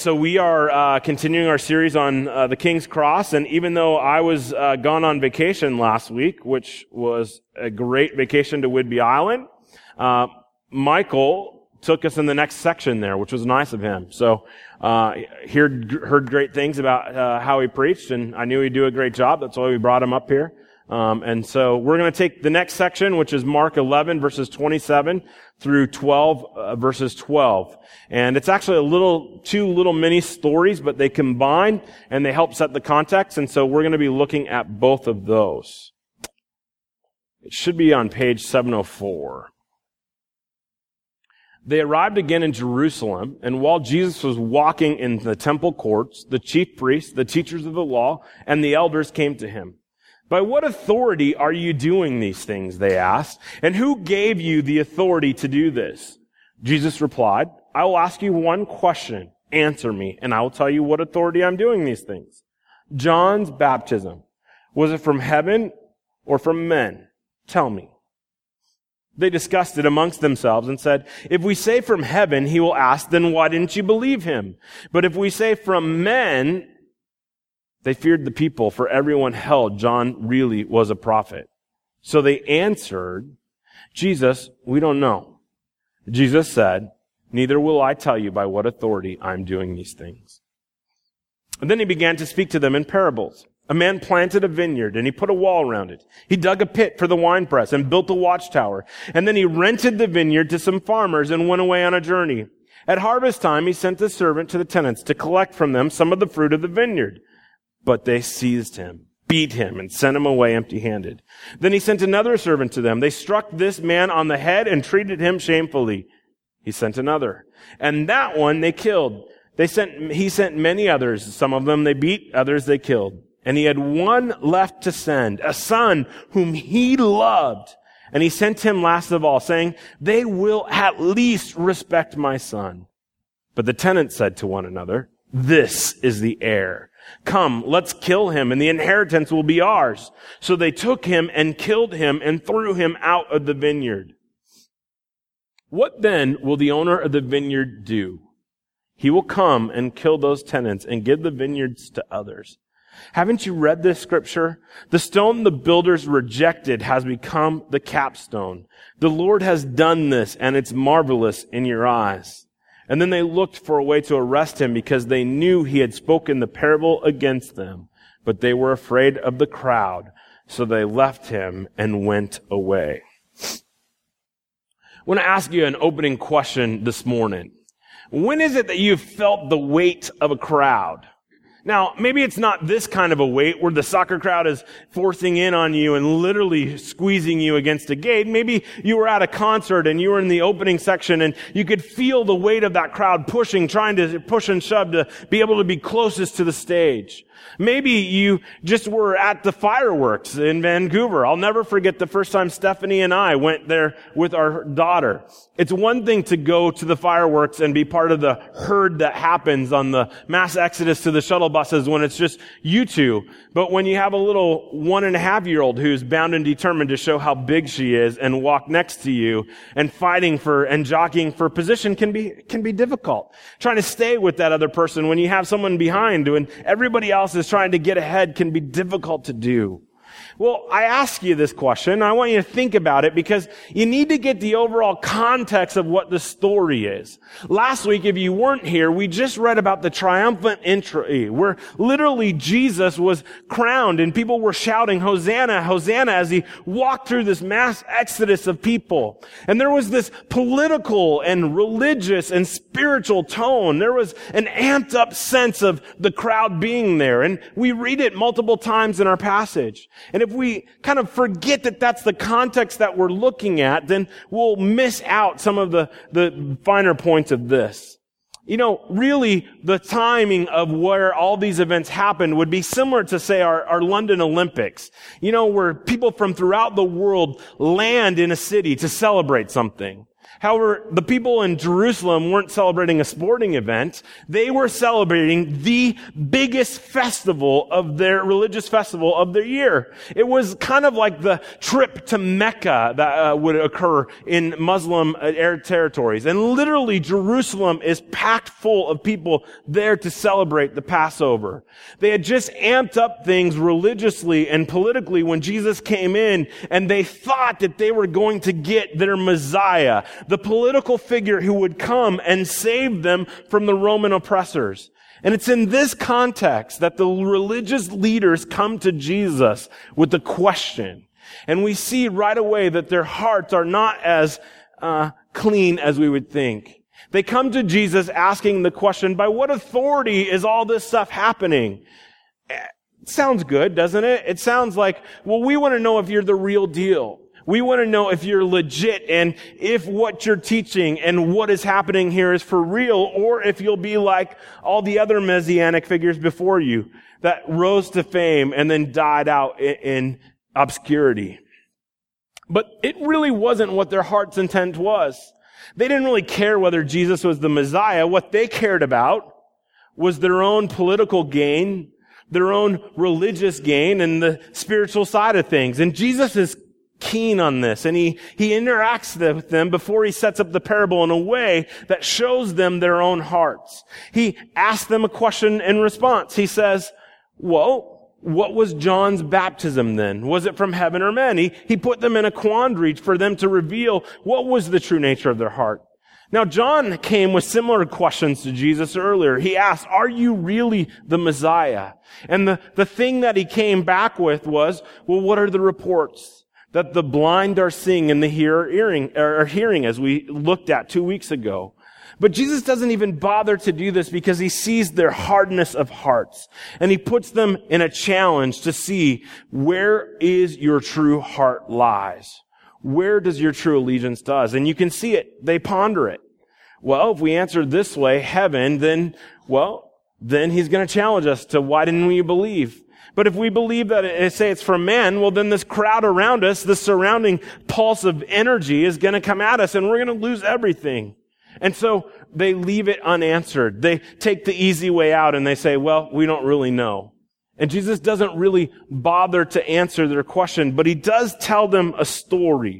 So we are continuing our series on the King's Cross, and even though I was gone on vacation last week, which was a great vacation to Whidbey Island, Michael took us in the next section there, which was nice of him. So heard great things about how he preached, and I knew he'd do a great job. That's why we brought him up here. And so we're going to take the next section, which is Mark 11, verses 27 through 12, verses 12. And it's actually two little mini stories, but they combine and they help set the context. And so we're going to be looking at both of those. It should be on page 704. They arrived again in Jerusalem, and while Jesus was walking in the temple courts, the chief priests, the teachers of the law, and the elders came to him. "By what authority are you doing these things?" they asked. "And who gave you the authority to do this?" Jesus replied, "I will ask you one question. Answer me, and I will tell you what authority I'm doing these things. John's baptism, was it from heaven or from men? Tell me." They discussed it amongst themselves and said, "If we say from heaven," he will ask, "then why didn't you believe him? But if we say from men," they feared the people, for everyone held John really was a prophet. So they answered, "Jesus, we don't know." Jesus said, "Neither will I tell you by what authority I'm doing these things." And then he began to speak to them in parables. "A man planted a vineyard, and he put a wall around it. He dug a pit for the winepress and built a watchtower. And then he rented the vineyard to some farmers and went away on a journey. At harvest time, he sent a servant to the tenants to collect from them some of the fruit of the vineyard. But they seized him, beat him, and sent him away empty-handed. Then he sent another servant to them. They struck this man on the head and treated him shamefully. He sent another, and that one they killed. He sent many others. Some of them they beat, others they killed. And he had one left to send, a son whom he loved. And he sent him last of all, saying, 'They will at least respect my son.' But the tenants said to one another, 'This is the heir. Come, let's kill him, and the inheritance will be ours.' So they took him and killed him and threw him out of the vineyard. What then will the owner of the vineyard do? He will come and kill those tenants and give the vineyards to others. Haven't you read this scripture? The stone the builders rejected has become the capstone. The Lord has done this, and it's marvelous in your eyes." And then they looked for a way to arrest him because they knew he had spoken the parable against them. But they were afraid of the crowd, so they left him and went away. I want to ask you an opening question this morning. When is it that you've felt the weight of a crowd? Now, maybe it's not this kind of a weight where the soccer crowd is forcing in on you and literally squeezing you against a gate. Maybe you were at a concert and you were in the opening section and you could feel the weight of that crowd pushing, trying to push and shove to be able to be closest to the stage. Maybe you just were at the fireworks in Vancouver. I'll never forget the first time Stephanie and I went there with our daughter. It's one thing to go to the fireworks and be part of the herd that happens on the mass exodus to the shuttle buses when it's just you two. But when you have a little 1.5-year-old who's bound and determined to show how big she is and walk next to you and fighting for and jockeying for position can be difficult. Trying to stay with that other person when you have someone behind and everybody else is trying to get ahead can be difficult to do. Well, I ask you this question. I want you to think about it because you need to get the overall context of what the story is. Last week, if you weren't here, we just read about the triumphant entry where literally Jesus was crowned and people were shouting, "Hosanna, Hosanna," as he walked through this mass exodus of people. And there was this political and religious and spiritual tone. There was an amped up sense of the crowd being there. And we read it multiple times in our passage. And if we kind of forget that that's the context that we're looking at, then we'll miss out some of the finer points of this. You know, really, the timing of where all these events happened would be similar to, say, our London Olympics. You know, where people from throughout the world land in a city to celebrate something. However, the people in Jerusalem weren't celebrating a sporting event. They were celebrating the biggest festival of their religious festival of their year. It was kind of like the trip to Mecca that would occur in Muslim territories. And literally, Jerusalem is packed full of people there to celebrate the Passover. They had just amped up things religiously and politically when Jesus came in, and they thought that they were going to get their Messiah, the political figure who would come and save them from the Roman oppressors. And it's in this context that the religious leaders come to Jesus with the question. And we see right away that their hearts are not as clean as we would think. They come to Jesus asking the question, by what authority is all this stuff happening? It sounds good, doesn't it? It sounds like, well, we want to know if you're the real deal. We want to know if you're legit and if what you're teaching and what is happening here is for real, or if you'll be like all the other messianic figures before you that rose to fame and then died out in obscurity. But it really wasn't what their heart's intent was. They didn't really care whether Jesus was the Messiah. What they cared about was their own political gain, their own religious gain, and the spiritual side of things. And Jesus is keen on this, and he interacts with them before he sets up the parable in a way that shows them their own hearts. He asks them a question in response. He says, well, what was John's baptism then? Was it from heaven or men? He put them in a quandary for them to reveal what was the true nature of their heart. Now, John came with similar questions to Jesus earlier. He asked, are you really the Messiah? And the thing that he came back with was, well, what are the reports? That the blind are seeing and the hearing, as we looked at 2 weeks ago. But Jesus doesn't even bother to do this because he sees their hardness of hearts. And he puts them in a challenge to see where is your true heart lies. Where does your true allegiance does? And you can see it. They ponder it. Well, if we answer this way, heaven, then he's going to challenge us to why didn't we believe? But if we believe that say it's from man, well, then this crowd around us, the surrounding pulse of energy is going to come at us and we're going to lose everything. And so they leave it unanswered. They take the easy way out and they say, well, we don't really know. And Jesus doesn't really bother to answer their question, but he does tell them a story,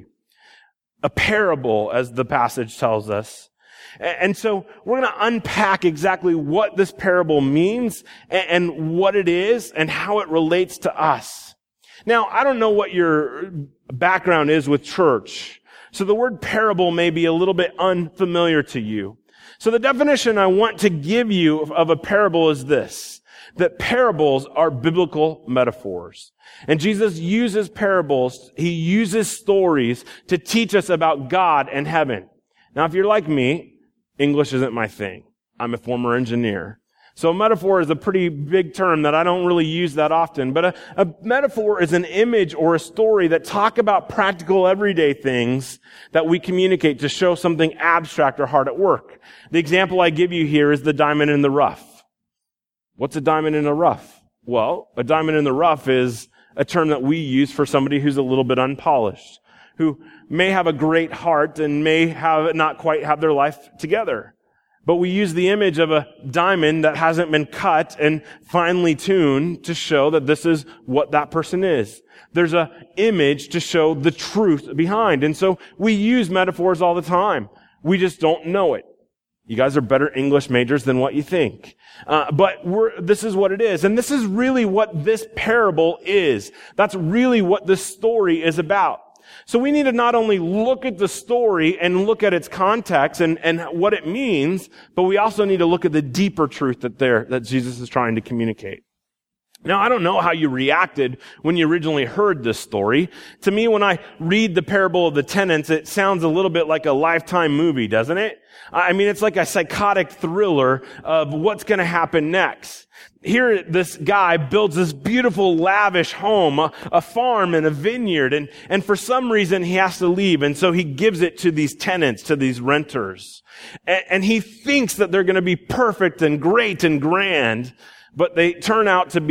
a parable, as the passage tells us. And so we're going to unpack exactly what this parable means and what it is and how it relates to us. Now, I don't know what your background is with church, so the word parable may be a little bit unfamiliar to you. So the definition I want to give you of a parable is this, that parables are biblical metaphors. And Jesus uses parables, he uses stories to teach us about God and heaven. Now, if you're like me, English isn't my thing. I'm a former engineer. So a metaphor is a pretty big term that I don't really use that often. But a metaphor is an image or a story that talk about practical everyday things that we communicate to show something abstract or hard at work. The example I give you here is the diamond in the rough. What's a diamond in the rough? Well, a diamond in the rough is a term that we use for somebody who's a little bit unpolished, who may have a great heart and may not quite have their life together. But we use the image of a diamond that hasn't been cut and finely tuned to show that this is what that person is. There's an image to show the truth behind. And so we use metaphors all the time. We just don't know it. You guys are better English majors than what you think. But this is what it is. And this is really what this parable is. That's really what this story is about. So we need to not only look at the story and look at its context and what it means, but we also need to look at the deeper truth that Jesus is trying to communicate. Now, I don't know how you reacted when you originally heard this story. To me, when I read the parable of the tenants, it sounds a little bit like a Lifetime movie, doesn't it? I mean, it's like a psychotic thriller of what's going to happen next. Here, this guy builds this beautiful, lavish home, a farm and a vineyard, and for some reason he has to leave, and so he gives it to these tenants, to these renters. And he thinks that they're going to be perfect and great and grand, but they turn out to be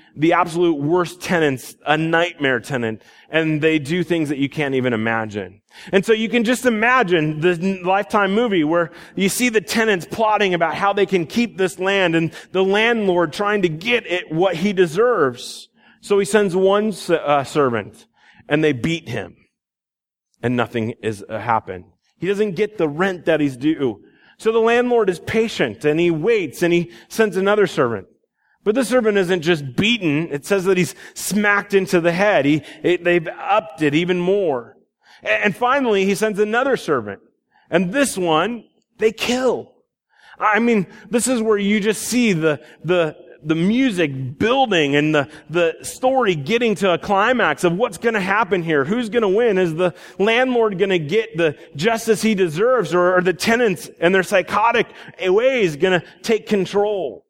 the absolute worst tenants, a nightmare tenant, and they do things that you can't even imagine. And so you can just imagine the Lifetime movie where you see the tenants plotting about how they can keep this land and the landlord trying to get it what he deserves. So he sends one servant and they beat him and nothing is happened. He doesn't get the rent that he's due. So the landlord is patient and he waits and he sends another servant. But the servant isn't just beaten. It says that he's smacked into the head. They've upped it even more. And finally, he sends another servant. And this one, they kill. I mean, this is where you just see the music building and the story getting to a climax of what's going to happen here. Who's going to win? Is the landlord going to get the justice he deserves, or are the tenants and their psychotic ways going to take control?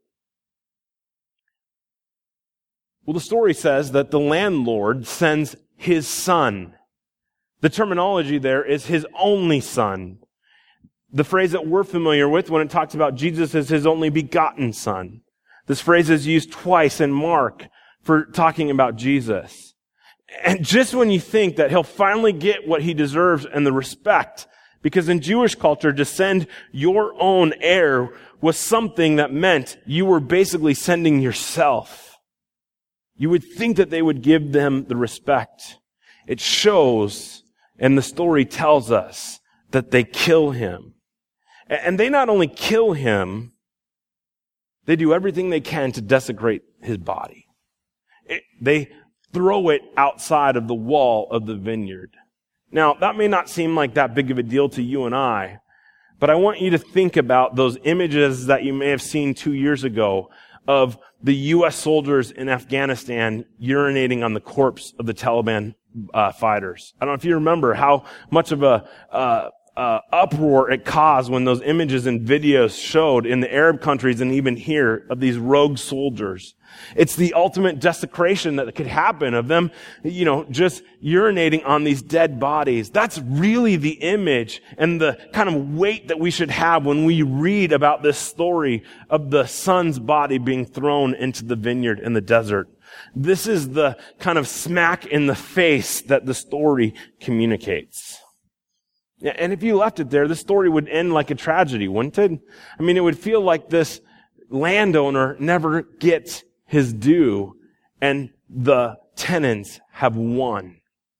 Well, the story says that the landlord sends his son. The terminology there is his only son. The phrase that we're familiar with when it talks about Jesus is his only begotten son. This phrase is used twice in Mark for talking about Jesus. And just when you think that he'll finally get what he deserves and the respect, because in Jewish culture, to send your own heir was something that meant you were basically sending yourself. You would think that they would give them the respect. It shows, and the story tells us, that they kill him. And they not only kill him, they do everything they can to desecrate his body. They throw it outside of the wall of the vineyard. Now, that may not seem like that big of a deal to you and I, but I want you to think about those images that you may have seen 2 years ago of the U.S. soldiers in Afghanistan urinating on the corpse of the Taliban fighters. I don't know if you remember how much of a uproar it caused when those images and videos showed in the Arab countries and even here of these rogue soldiers. It's the ultimate desecration that could happen of them, just urinating on these dead bodies. That's really the image and the kind of weight that we should have when we read about this story of the son's body being thrown into the vineyard in the desert. This is the kind of smack in the face that the story communicates. And if you left it there, the story would end like a tragedy, wouldn't it? I mean, it would feel like this landowner never gets his due and the tenants have won.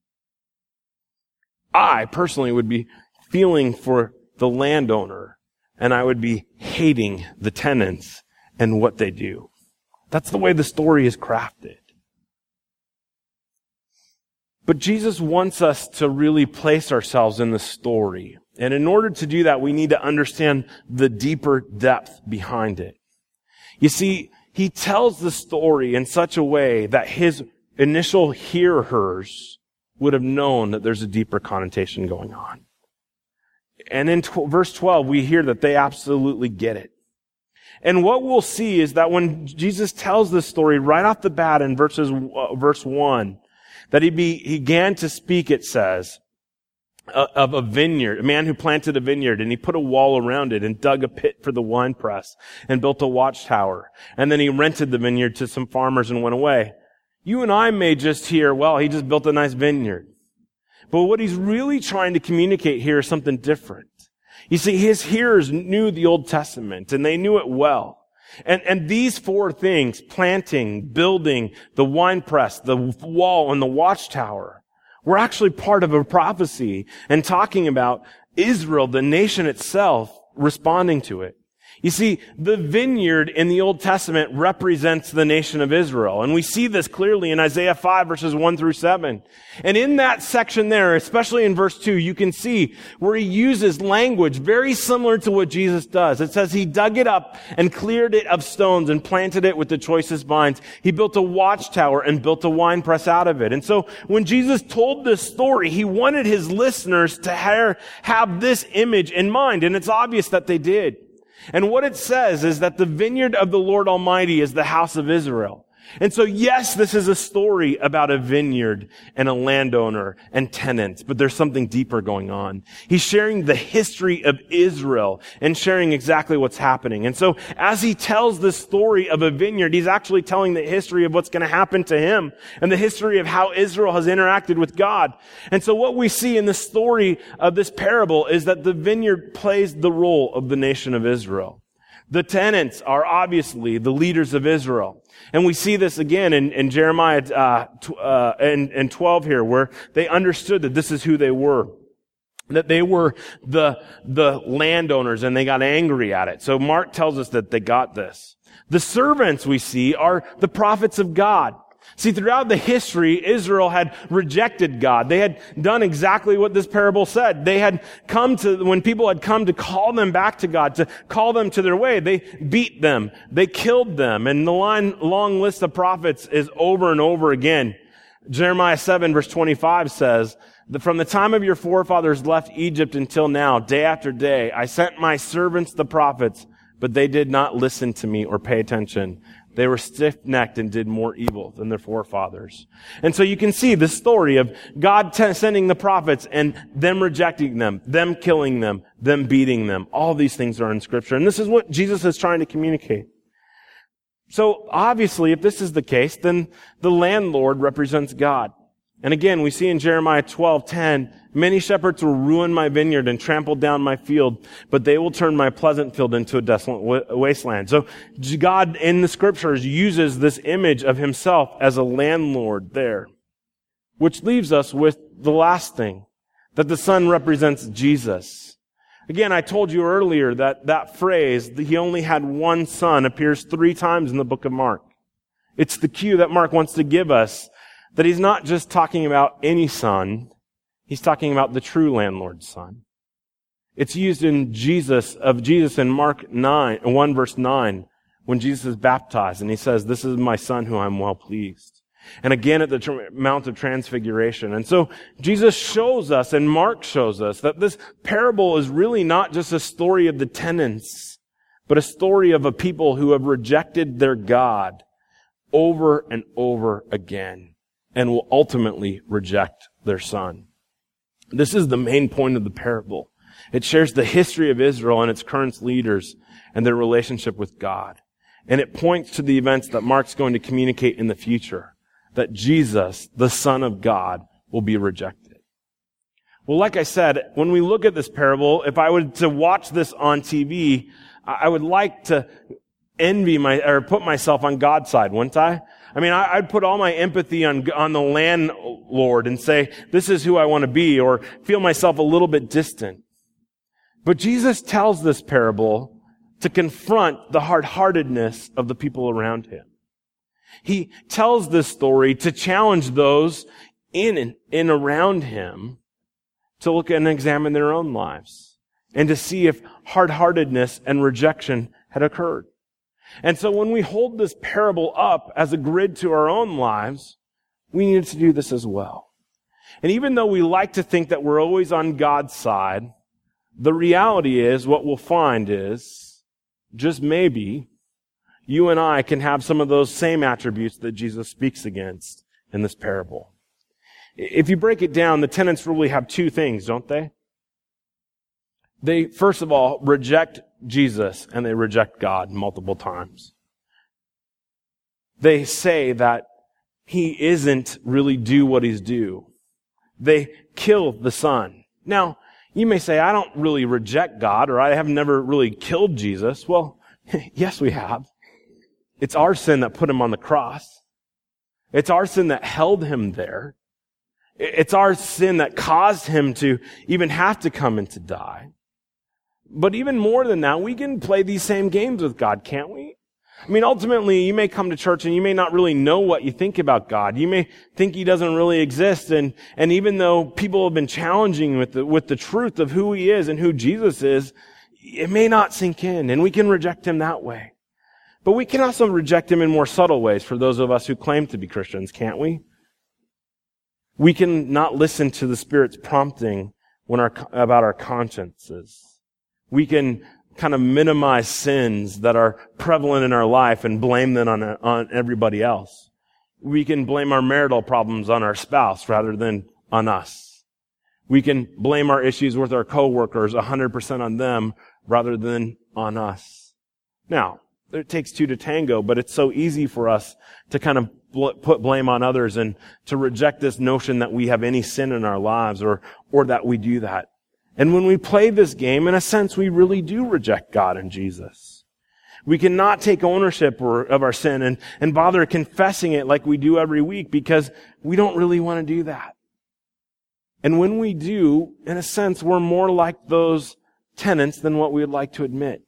I personally would be feeling for the landowner and I would be hating the tenants and what they do. That's the way the story is crafted. But Jesus wants us to really place ourselves in the story. And in order to do that, we need to understand the deeper depth behind it. You see, he tells the story in such a way that his initial hearers would have known that there's a deeper connotation going on. And in verse 12, we hear that they absolutely get it. And what we'll see is that when Jesus tells this story right off the bat in verse 1, that he began to speak, it says, of a vineyard, a man who planted a vineyard, and he put a wall around it and dug a pit for the winepress and built a watchtower. And then he rented the vineyard to some farmers and went away. You and I may just hear, well, he just built a nice vineyard. But what he's really trying to communicate here is something different. You see, his hearers knew the Old Testament, and they knew it well. And these four things, planting, building, the winepress, the wall, and the watchtower, were actually part of a prophecy and talking about Israel, the nation itself, responding to it. You see, the vineyard in the Old Testament represents the nation of Israel. And we see this clearly in Isaiah 5 verses 1 through 7. And in that section there, especially in verse 2, you can see where he uses language very similar to what Jesus does. It says he dug it up and cleared it of stones and planted it with the choicest vines. He built a watchtower and built a winepress out of it. And so when Jesus told this story, he wanted his listeners to have this image in mind. And it's obvious that they did. And what it says is that the vineyard of the Lord Almighty is the house of Israel. And so, yes, this is a story about a vineyard and a landowner and tenants, but there's something deeper going on. He's sharing the history of Israel and sharing exactly what's happening. And so, as he tells this story of a vineyard, he's actually telling the history of what's going to happen to him and the history of how Israel has interacted with God. And so what we see in the story of this parable is that the vineyard plays the role of the nation of Israel. The tenants are obviously the leaders of Israel. And we see this again in Jeremiah in 12 here, where they understood that this is who they were. That they were the landowners, and they got angry at it. So Mark tells us that they got this. The servants we see are the prophets of God. See, throughout the history, Israel had rejected God. They had done exactly what this parable said. They had when people had come to call them back to God, to call them to their way, they beat them. They killed them. And the long list of prophets is over and over again. Jeremiah 7 verse 25 says, that from the time of your forefathers left Egypt until now, day after day, I sent my servants the prophets, but they did not listen to me or pay attention. They were stiff-necked and did more evil than their forefathers. And so you can see the story of God sending the prophets and them rejecting them killing them beating them. All these things are in Scripture. And this is what Jesus is trying to communicate. So obviously, if this is the case, then the landlord represents God. And again, we see in Jeremiah 12:10, many shepherds will ruin my vineyard and trample down my field, but they will turn my pleasant field into a desolate wasteland. So God in the Scriptures uses this image of himself as a landlord there. Which leaves us with the last thing, that the Son represents Jesus. Again, I told you earlier that phrase, that he only had one son, appears 3 times in the book of Mark. It's the cue that Mark wants to give us that he's not just talking about any son, he's talking about the true landlord's son. It's used in Jesus in Mark 1 verse 9, when Jesus is baptized, and he says, "This is my son who I'm well pleased." And again at the Mount of Transfiguration. And so Jesus shows us, and Mark shows us, that this parable is really not just a story of the tenants, but a story of a people who have rejected their God over and over again, and will ultimately reject their son. This is the main point of the parable. It shares the history of Israel and its current leaders and their relationship with God. And it points to the events that Mark's going to communicate in the future, that Jesus, the Son of God, will be rejected. Well, like I said, when we look at this parable, if I were to watch this on TV, I would like to put myself on God's side, wouldn't I? I mean, I'd put all my empathy on the landlord and say, this is who I want to be, or feel myself a little bit distant. But Jesus tells this parable to confront the hard-heartedness of the people around him. He tells this story to challenge those in and around him to look and examine their own lives and to see if hard-heartedness and rejection had occurred. And so when we hold this parable up as a grid to our own lives, we need to do this as well. And even though we like to think that we're always on God's side, the reality is, what we'll find is, just maybe, you and I can have some of those same attributes that Jesus speaks against in this parable. If you break it down, the tenants really have 2 things, don't they? They, first of all, reject Jesus and they reject God multiple times. They say that he isn't really due what he's due. They kill the Son. Now, you may say, I don't really reject God, or I have never really killed Jesus. Well, yes, we have. It's our sin that put him on the cross. It's our sin that held him there. It's our sin that caused him to even have to come and to die. But even more than that, we can play these same games with God, can't we? I mean, ultimately, you may come to church and you may not really know what you think about God. You may think he doesn't really exist. And even though people have been challenging with the truth of who he is and who Jesus is, it may not sink in, and we can reject him that way. But we can also reject him in more subtle ways for those of us who claim to be Christians, can't we? We can not listen to the Spirit's prompting about our consciences. We can kind of minimize sins that are prevalent in our life and blame them on everybody else. We can blame our marital problems on our spouse rather than on us. We can blame our issues with our coworkers 100% on them rather than on us. Now, it takes two to tango, but it's so easy for us to kind of put blame on others and to reject this notion that we have any sin in our lives or that we do that. And when we play this game, in a sense, we really do reject God and Jesus. We cannot take ownership of our sin and bother confessing it like we do every week because we don't really want to do that. And when we do, in a sense, we're more like those tenants than what we would like to admit.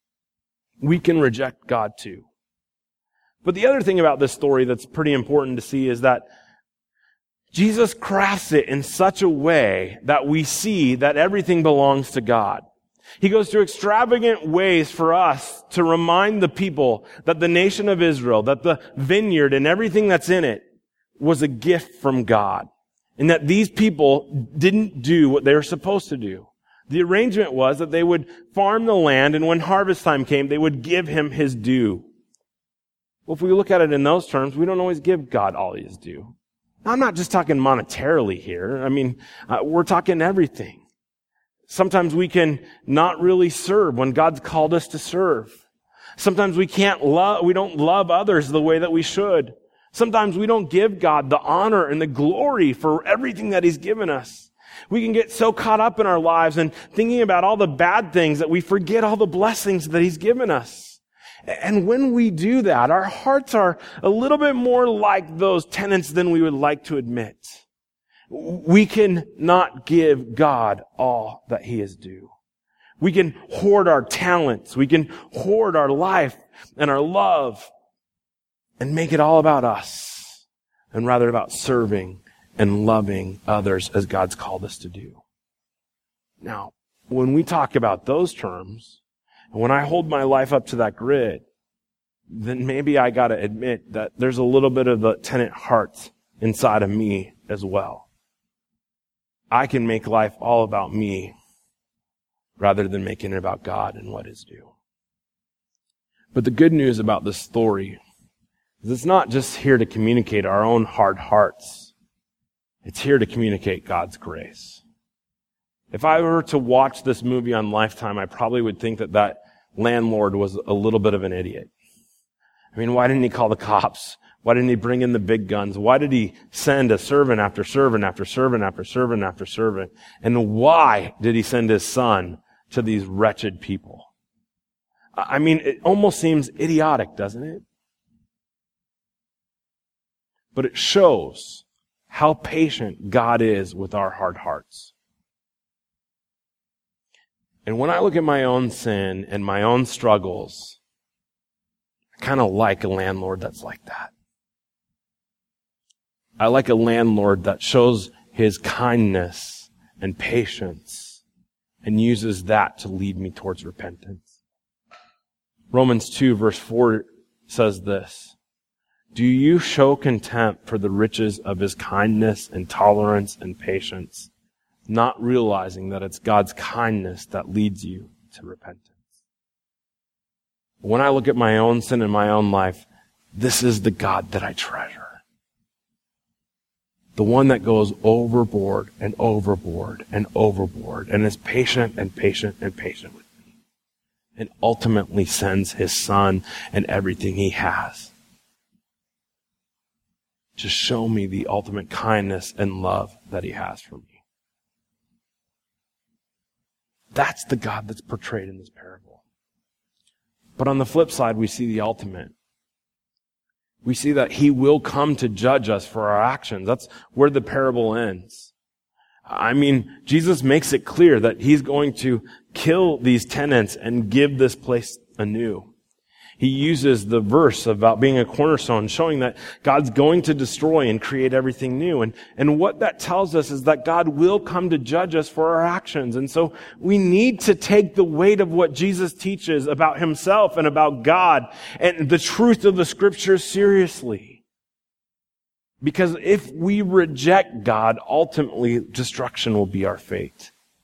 We can reject God too. But the other thing about this story that's pretty important to see is that Jesus crafts it in such a way that we see that everything belongs to God. He goes to extravagant ways for us to remind the people that the nation of Israel, that the vineyard and everything that's in it was a gift from God. And that these people didn't do what they were supposed to do. The arrangement was that they would farm the land, and when harvest time came, they would give him his due. Well, if we look at it in those terms, we don't always give God all his due. Now, I'm not just talking monetarily here. I mean, we're talking everything. Sometimes we can not really serve when God's called us to serve. Sometimes we don't love others the way that we should. Sometimes we don't give God the honor and the glory for everything that he's given us. We can get so caught up in our lives and thinking about all the bad things that we forget all the blessings that he's given us. And when we do that, our hearts are a little bit more like those tenants than we would like to admit. We can not give God all that he is due. We can hoard our talents. We can hoard our life and our love and make it all about us and rather about serving and loving others as God's called us to do. Now, when we talk about those terms, and when I hold my life up to that grid, then maybe I got to admit that there's a little bit of the tenant heart inside of me as well. I can make life all about me rather than making it about God and what is due. But the good news about this story is it's not just here to communicate our own hard hearts. It's here to communicate God's grace. If I were to watch this movie on Lifetime, I probably would think that landlord was a little bit of an idiot. I mean, why didn't he call the cops? Why didn't he bring in the big guns? Why did he send a servant after servant after servant after servant after servant? And why did he send his son to these wretched people? I mean, it almost seems idiotic, doesn't it? But it shows how patient God is with our hard hearts. And when I look at my own sin and my own struggles, I kind of like a landlord that's like that. I like a landlord that shows his kindness and patience and uses that to lead me towards repentance. Romans 2 verse 4 says this: "Do you show contempt for the riches of his kindness and tolerance and patience, not realizing that it's God's kindness that leads you to repentance?" When I look at my own sin in my own life, this is the God that I treasure. The one that goes overboard and overboard and overboard and is patient and patient and patient with me. And ultimately sends his son and everything he has to show me the ultimate kindness and love that he has for me. That's the God that's portrayed in this parable. But on the flip side, we see the ultimate. We see that he will come to judge us for our actions. That's where the parable ends. I mean, Jesus makes it clear that he's going to kill these tenants and give this place anew. He uses the verse about being a cornerstone, showing that God's going to destroy and create everything new. And what that tells us is that God will come to judge us for our actions. And so we need to take the weight of what Jesus teaches about himself and about God and the truth of the scriptures seriously. Because if we reject God, ultimately destruction will be our fate.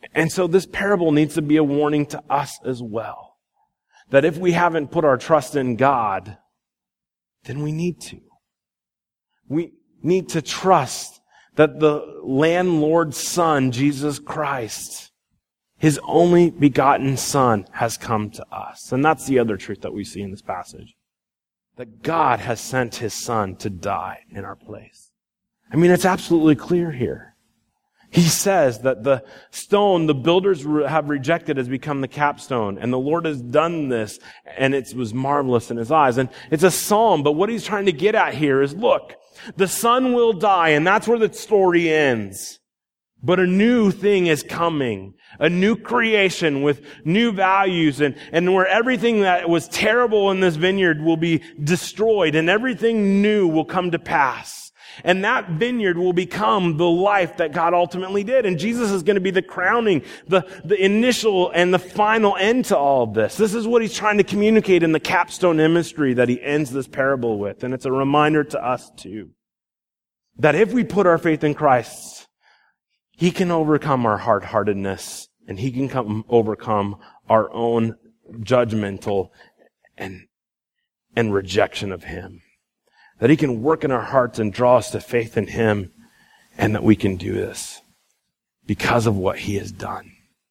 And so this parable needs to be a warning to us as well. That if we haven't put our trust in God, then we need to. We need to trust that the landlord's Son, Jesus Christ, His only begotten Son, has come to us. And that's the other truth that we see in this passage. That God has sent His Son to die in our place. I mean, it's absolutely clear here. He says that the stone the builders have rejected has become the capstone, and the Lord has done this, and it was marvelous in His eyes. And it's a psalm, but what He's trying to get at here is, look, the Son will die, and that's where the story ends. But a new thing is coming. A new creation with new values, and where everything that was terrible in this vineyard will be destroyed, and everything new will come to pass. And that vineyard will become the life that God ultimately did. And Jesus is going to be the crowning, the initial and the final end to all of this. This is what He's trying to communicate in the capstone imagery that He ends this parable with. And it's a reminder to us too, that if we put our faith in Christ, He can overcome our hard-heartedness, and He can overcome our own judgmental and rejection of Him. That He can work in our hearts and draw us to faith in Him, and that we can do this because of what He has done.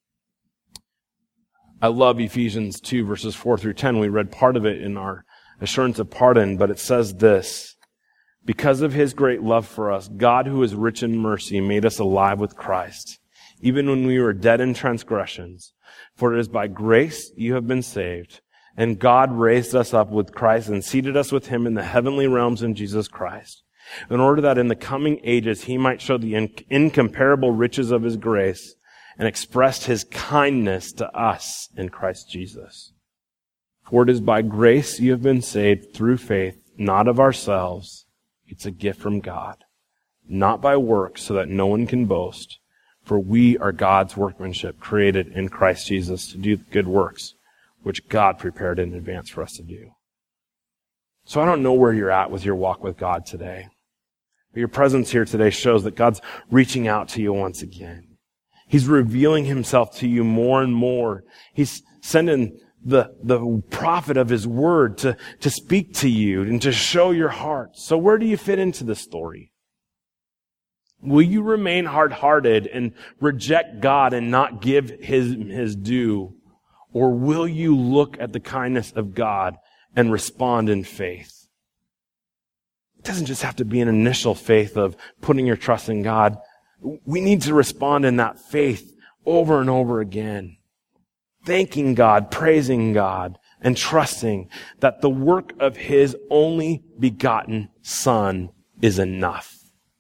I love Ephesians 2 verses 4 through 10. We read part of it in our assurance of pardon, but it says this: because of His great love for us, God, who is rich in mercy, made us alive with Christ, even when we were dead in transgressions. For it is by grace you have been saved. And God raised us up with Christ and seated us with Him in the heavenly realms in Jesus Christ, in order that in the coming ages He might show the incomparable riches of His grace and express His kindness to us in Christ Jesus. For it is by grace you have been saved through faith, not of ourselves. It's a gift from God, not by works, so that no one can boast. For we are God's workmanship, created in Christ Jesus to do good works, which God prepared in advance for us to do. So I don't know where you're at with your walk with God today. But your presence here today shows that God's reaching out to you once again. He's revealing Himself to you more and more. He's sending the prophet of His word to speak to you and to show your heart. So where do you fit into this story? Will you remain hard-hearted and reject God and not give His due? Or will you look at the kindness of God and respond in faith? It doesn't just have to be an initial faith of putting your trust in God. We need to respond in that faith over and over again, thanking God, praising God, and trusting that the work of His only begotten Son is enough.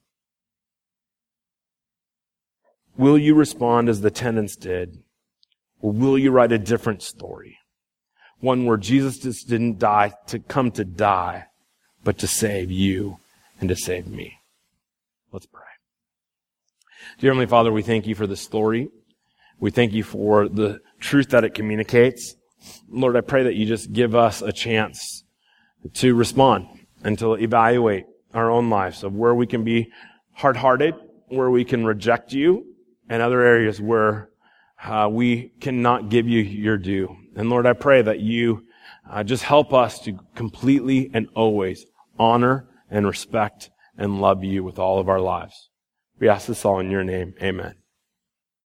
Will you respond as the tenants did? Or will you write a different story? One where Jesus just didn't die to come to die, but to save you and to save me. Let's pray. Dear Heavenly Father, we thank You for this story. We thank You for the truth that it communicates. Lord, I pray that You just give us a chance to respond and to evaluate our own lives of where we can be hard-hearted, where we can reject You, and other areas where we cannot give You Your due. And Lord, I pray that You just help us to completely and always honor and respect and love You with all of our lives. We ask this all in Your name. Amen.